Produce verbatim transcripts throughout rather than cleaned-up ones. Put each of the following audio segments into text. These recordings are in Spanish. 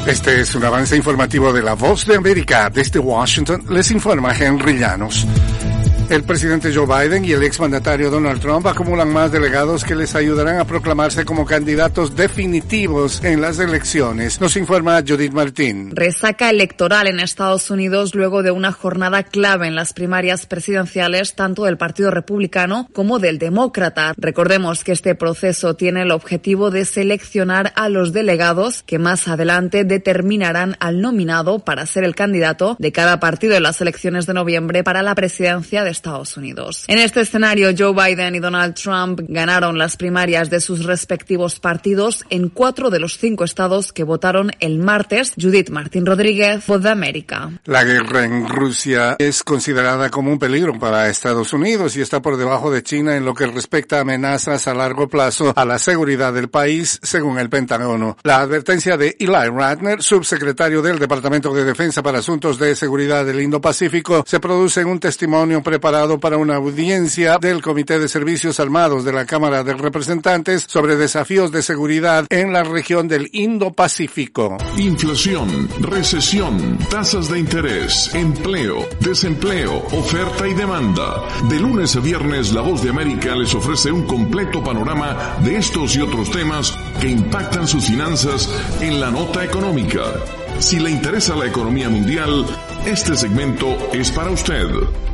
Este es un avance informativo de La Voz de América. Desde Washington les informa Henry Llanos. El presidente Joe Biden y el exmandatario Donald Trump acumulan más delegados que les ayudarán a proclamarse como candidatos definitivos en las elecciones. Nos informa Judith Martín. Resaca electoral en Estados Unidos luego de una jornada clave en las primarias presidenciales tanto del Partido Republicano como del Demócrata. Recordemos que este proceso tiene el objetivo de seleccionar a los delegados que más adelante determinarán al nominado para ser el candidato de cada partido en las elecciones de noviembre para la presidencia de Estados Unidos. En este escenario, Joe Biden y Donald Trump ganaron las primarias de sus respectivos partidos en cuatro de los cinco estados que votaron el martes. Judith Martín Rodríguez, Voz de América. La guerra en Rusia es considerada como un peligro para Estados Unidos y está por debajo de China en lo que respecta a amenazas a largo plazo a la seguridad del país, según el Pentágono. La advertencia de Eli Ratner, subsecretario del Departamento de Defensa para Asuntos de Seguridad del Indo-Pacífico, se produce en un testimonio preparado para una audiencia del Comité de Servicios Armados de la Cámara de Representantes sobre desafíos de seguridad en la región del Indo-Pacífico. Inflación, recesión, tasas de interés, empleo, desempleo, oferta y demanda. De lunes a viernes, La Voz de América les ofrece un completo panorama de estos y otros temas que impactan sus finanzas en la nota económica. Si le interesa la economía mundial, este segmento es para usted.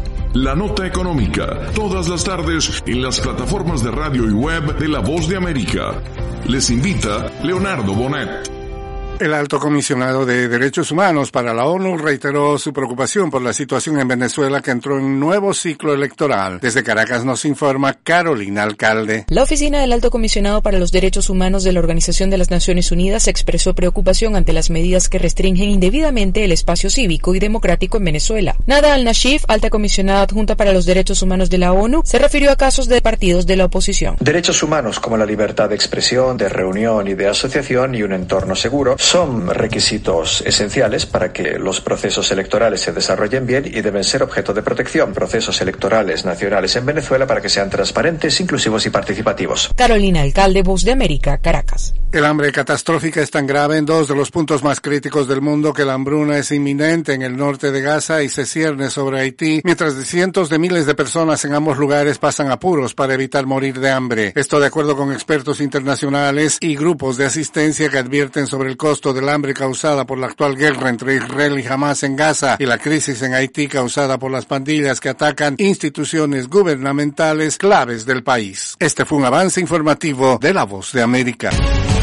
La Nota Económica, todas las tardes en las plataformas de radio y web de La Voz de América. Les invita Leonardo Bonet. El alto comisionado de Derechos Humanos para la ONU reiteró su preocupación por la situación en Venezuela que entró en un nuevo ciclo electoral. Desde Caracas nos informa Carolina Alcalde. La oficina del alto comisionado para los Derechos Humanos de la Organización de las Naciones Unidas expresó preocupación ante las medidas que restringen indebidamente el espacio cívico y democrático en Venezuela. Nada al-Nashif, alta comisionada adjunta para los Derechos Humanos de la ONU, se refirió a casos de partidos de la oposición. Derechos humanos como la libertad de expresión, de reunión y de asociación y un entorno seguro son requisitos esenciales para que los procesos electorales se desarrollen bien y deben ser objeto de protección. Procesos electorales nacionales en Venezuela para que sean transparentes, inclusivos y participativos. Carolina Alcalde, Voz de América, Caracas. El hambre catastrófica es tan grave en dos de los puntos más críticos del mundo que la hambruna es inminente en el norte de Gaza y se cierne sobre Haití, mientras cientos de miles de personas en ambos lugares pasan apuros para evitar morir de hambre. Esto de acuerdo con expertos internacionales y grupos de asistencia que advierten sobre el costo del hambre causada por la actual guerra entre Israel y Hamas en Gaza y la crisis en Haití causada por las pandillas que atacan instituciones gubernamentales claves del país. Este fue un avance informativo de La Voz de América.